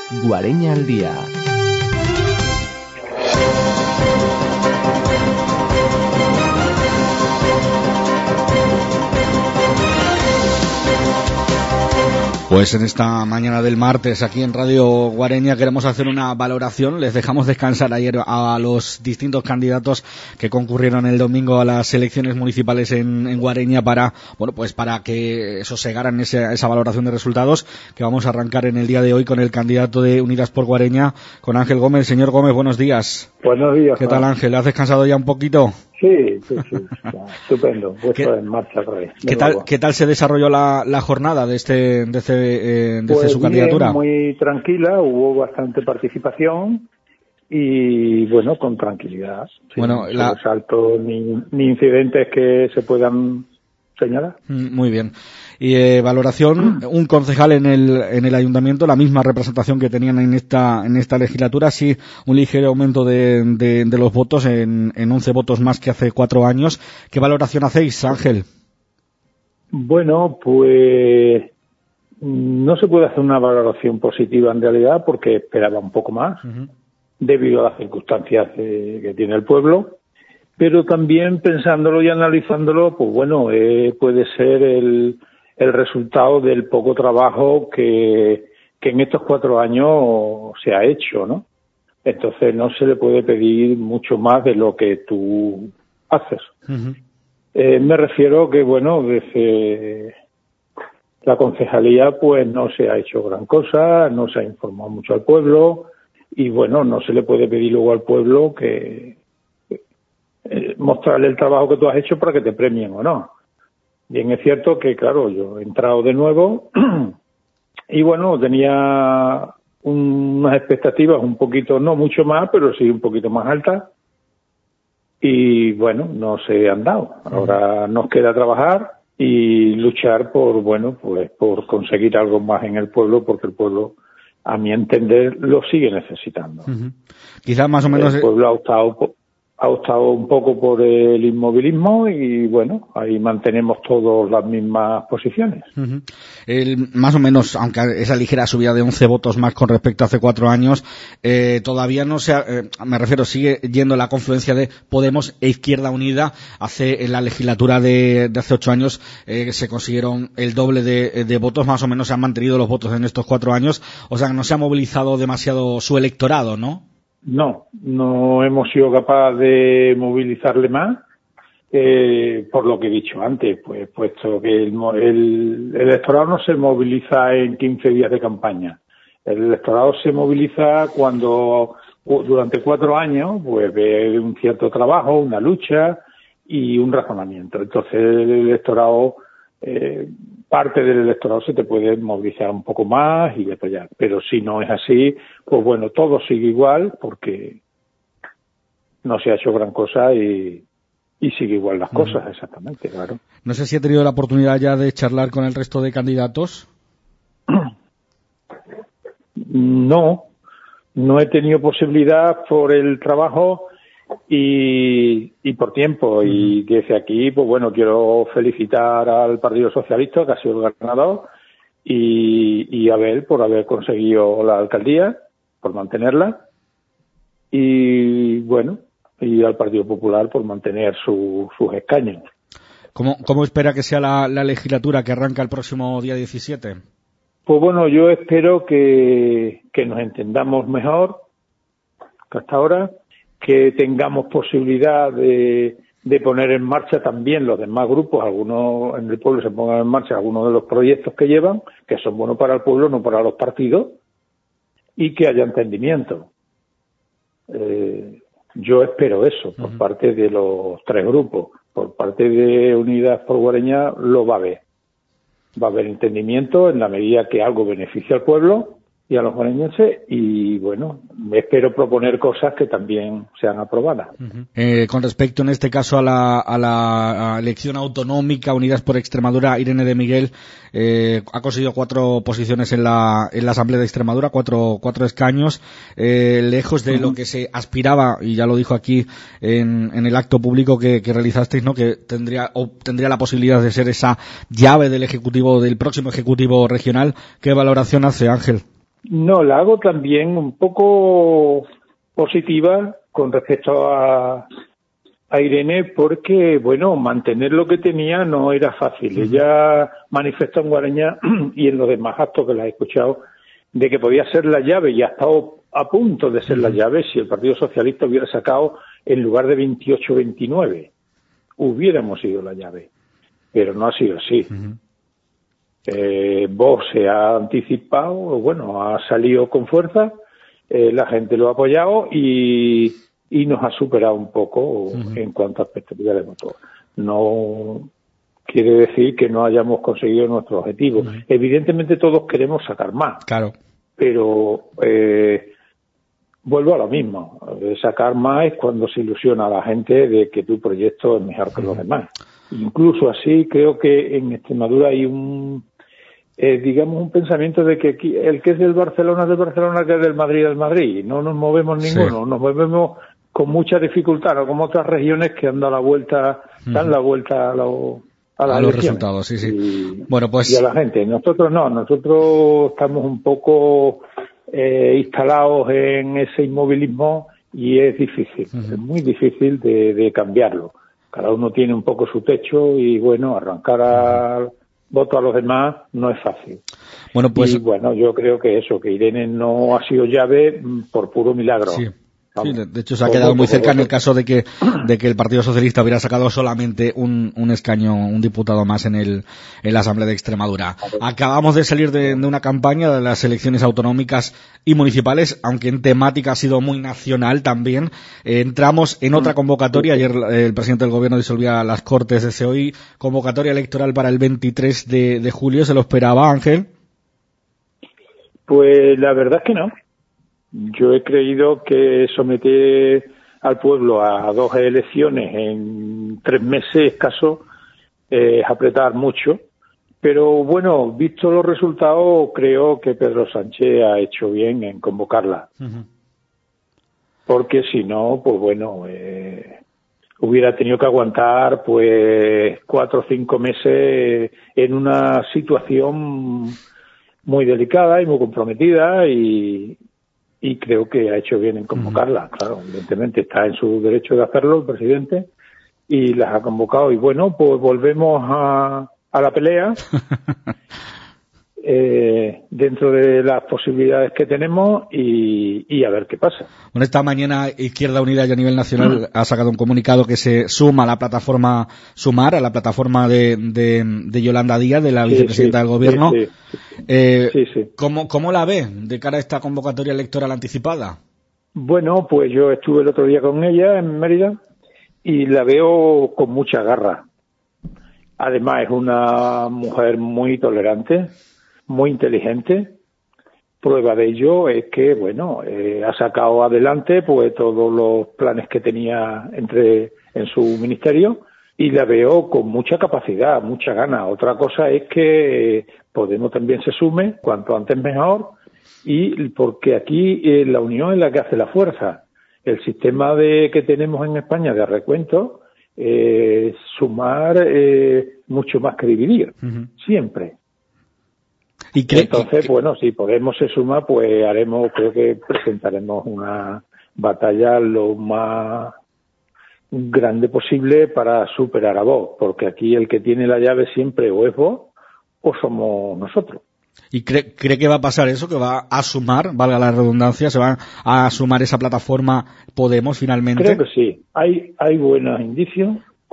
Guareña al día. Pues en esta mañana del martes aquí en Radio Guareña queremos hacer una valoración. Les dejamos descansar ayer a los distintos candidatos que concurrieron el domingo a las elecciones municipales en Guareña para que sosegaran esa valoración de resultados, que vamos a arrancar en el día de hoy con el candidato de Unidas por Guareña, con Ángel Gómez. Señor Gómez, buenos días. Buenos días. ¿Qué tal, Ángel? ¿Has descansado ya un poquito? Sí, estupendo, puesto en marcha otra vez. ¿Qué tal se desarrolló la jornada desde su candidatura? Bien, muy tranquila, hubo bastante participación y bueno, con tranquilidad. Bueno, sin sobresaltos ni incidentes que se puedan señalar. Muy bien. Y valoración, un concejal en el ayuntamiento, la misma representación que tenían en esta legislatura, sí, un ligero aumento de los votos en 11 votos más que hace 4 años. ¿Qué valoración hacéis, Ángel? Bueno, pues no se puede hacer una valoración positiva en realidad porque esperaba un poco más, debido a las circunstancias que tiene el pueblo. Pero también pensándolo y analizándolo, pues bueno, puede ser el resultado del poco trabajo que en estos 4 años se ha hecho, ¿no? Entonces no se le puede pedir mucho más de lo que tú haces. Me refiero que, bueno, desde la concejalía pues no se ha hecho gran cosa, no se ha informado mucho al pueblo y, bueno, no se le puede pedir luego al pueblo que mostrarle el trabajo que tú has hecho para que te premien o no. Bien, es cierto que, claro, yo he entrado de nuevo y, bueno, tenía unas expectativas un poquito, no mucho más, pero sí un poquito más altas y, bueno, no se han dado. Ahora nos queda trabajar y luchar por conseguir algo más en el pueblo, porque el pueblo, a mi entender, lo sigue necesitando. Quizás más o menos el pueblo ha optado un poco por el inmovilismo y, bueno, ahí mantenemos todos las mismas posiciones. Más o menos, aunque esa ligera subida de 11 votos más con respecto a hace 4 años, todavía no me refiero, sigue yendo la confluencia de Podemos e Izquierda Unida. En la legislatura de hace 8 años se consiguieron el doble de votos, más o menos se han mantenido los votos en estos 4 años, o sea que no se ha movilizado demasiado su electorado, ¿no? No hemos sido capaces de movilizarle más, por lo que he dicho antes, pues puesto que el electorado no se moviliza en 15 días de campaña. El electorado se moviliza cuando durante 4 años pues ve un cierto trabajo, una lucha y un razonamiento. Entonces el electorado, parte del electorado se te puede movilizar un poco más y apoyar, pero si no es así, pues bueno, todo sigue igual porque no se ha hecho gran cosa y sigue igual las cosas, exactamente, claro. No sé si he tenido la oportunidad ya de charlar con el resto de candidatos. No he tenido posibilidad por el trabajo y por tiempo, y desde aquí pues bueno, quiero felicitar al Partido Socialista, que ha sido el ganador, y a Abel por haber conseguido la alcaldía, por mantenerla, y bueno, y al Partido Popular por mantener sus escaños. ¿Cómo espera que sea la legislatura que arranca el próximo día 17? Pues bueno, yo espero que nos entendamos mejor que hasta ahora, que tengamos posibilidad de poner en marcha también los demás grupos, algunos en el pueblo se pongan en marcha algunos de los proyectos que llevan, que son buenos para el pueblo, no para los partidos, y que haya entendimiento. Yo espero eso por parte de los 3 grupos. Por parte de Unidas por Guareña lo va a haber. Va a haber entendimiento en la medida que algo beneficia al pueblo y a los guareñenses, y bueno, espero proponer cosas que también sean aprobadas. Con respecto en este caso a la elección autonómica, Unidas por Extremadura, Irene de Miguel ha conseguido 4 posiciones en la Asamblea de Extremadura, 4 escaños, lejos de lo que se aspiraba, y ya lo dijo aquí en el acto público que realizasteis, ¿no? Que tendría la posibilidad de ser esa llave del próximo ejecutivo regional. ¿Qué valoración hace, Ángel? No, la hago también un poco positiva con respecto a Irene, porque, bueno, mantener lo que tenía no era fácil. Ella manifestó en Guareña y en los demás actos que la he escuchado de que podía ser la llave, y ha estado a punto de ser la llave si el Partido Socialista hubiera sacado, en lugar de 28-29, hubiéramos sido la llave. Pero no ha sido así. Vox se ha anticipado, bueno, ha salido con fuerza, la gente lo ha apoyado y nos ha superado un poco en cuanto a expectativas de voto. No quiere decir que no hayamos conseguido nuestro objetivo. Evidentemente todos queremos sacar más. Claro. Pero vuelvo a lo mismo. Sacar más es cuando se ilusiona a la gente de que tu proyecto es mejor que los demás. Incluso así creo que en Extremadura hay digamos un pensamiento de que aquí, el que es del Barcelona, que es del Madrid. No nos movemos ninguno, nos movemos con mucha dificultad, no como otras regiones que dan la vuelta a los resultados, sí. Bueno, pues... y a la gente. Nosotros no, nosotros estamos un poco instalados en ese inmovilismo y es difícil, es muy difícil de cambiarlo. Cada uno tiene un poco su techo y, bueno, arrancar al voto a los demás no es fácil. Bueno, pues... Y, bueno, yo creo que Irene no ha sido llave por puro milagro. Sí. Sí, de hecho se ha quedado muy cerca en el caso de que el Partido Socialista hubiera sacado solamente un escaño, un diputado más en la Asamblea de Extremadura. Acabamos de salir de una campaña de las elecciones autonómicas y municipales, aunque en temática ha sido muy nacional también. Entramos en otra convocatoria. Ayer el presidente del Gobierno disolvía las Cortes de hoy. Convocatoria electoral para el 23 de julio. ¿Se lo esperaba, Ángel? Pues la verdad es que no. Yo he creído que someter al pueblo a 2 elecciones en 3 meses escaso es apretar mucho, pero bueno, visto los resultados, creo que Pedro Sánchez ha hecho bien en convocarla. Porque si no, pues bueno, hubiera tenido que aguantar pues 4 o 5 meses en una situación muy delicada y muy comprometida y creo que ha hecho bien en convocarla. Claro, evidentemente está en su derecho de hacerlo el presidente y las ha convocado. Y bueno, pues volvemos a la pelea dentro de las posibilidades que tenemos y a ver qué pasa. Bueno, esta mañana Izquierda Unida y a nivel nacional ha sacado un comunicado que se suma a la plataforma Sumar, a la plataforma de Yolanda Díaz, de la vicepresidenta del Gobierno. Sí. ¿Cómo la ve de cara a esta convocatoria electoral anticipada? Bueno, pues yo estuve el otro día con ella en Mérida y la veo con mucha garra. Además es una mujer muy tolerante, muy inteligente. Prueba de ello es que, bueno, ha sacado adelante pues todos los planes que tenía en su ministerio y la veo con mucha capacidad, mucha gana. Otra cosa es que Podemos también se sume, cuanto antes mejor, y porque aquí la unión es la que hace la fuerza. El sistema que tenemos en España de recuento, sumar mucho más que dividir, siempre. Entonces, bueno, si Podemos se suma, pues creo que presentaremos una batalla lo más grande posible para superar a Vox, porque aquí el que tiene la llave siempre o es Vox o somos nosotros. ¿Y cree que va a pasar eso, que va a sumar, valga la redundancia, se va a sumar esa plataforma Podemos finalmente? Creo que sí, hay buenos indicios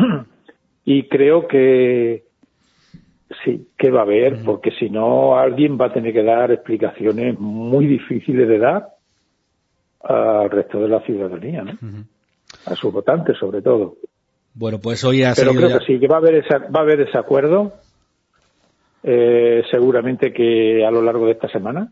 y creo que sí, que va a haber, porque si no alguien va a tener que dar explicaciones muy difíciles de dar al resto de la ciudadanía, ¿no? A sus votantes sobre todo. Bueno, pues hoy Pero creo que sí, que va a haber ese acuerdo. Seguramente que a lo largo de esta semana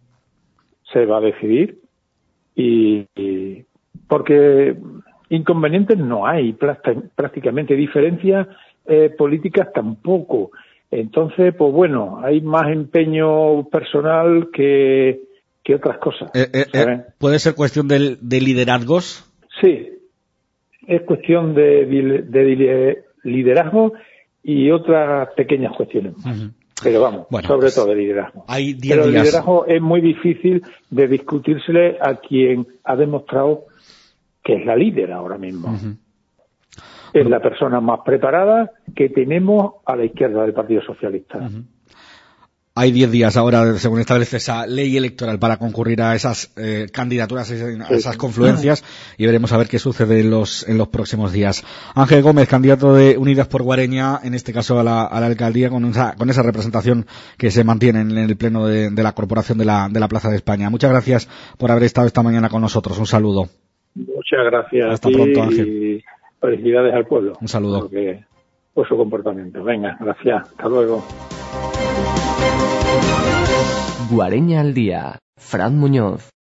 se va a decidir y porque inconvenientes no hay, prácticamente diferencias políticas tampoco. Entonces, pues bueno, hay más empeño personal que otras cosas. ¿Puede ser cuestión de liderazgos? Sí, es cuestión de liderazgo y otras pequeñas cuestiones más. Pero vamos, bueno, sobre todo el liderazgo. Hay 10 Pero el días. liderazgo es muy difícil de discutírsele a quien ha demostrado que es la líder ahora mismo. Es la persona más preparada que tenemos a la izquierda del Partido Socialista. Hay 10 días ahora, según establece esa ley electoral, para concurrir a esas candidaturas, a esas confluencias, y veremos a ver qué sucede en los próximos días. Ángel Gómez, candidato de Unidas por Guareña, en este caso a la alcaldía, con esa representación que se mantiene en el pleno de la Corporación de la Plaza de España. Muchas gracias por haber estado esta mañana con nosotros. Un saludo. Muchas gracias. Hasta pronto, Ángel. Y felicidades al pueblo. Un saludo. Por su comportamiento. Venga, gracias. Hasta luego. Guareña al día. Fran Muñoz.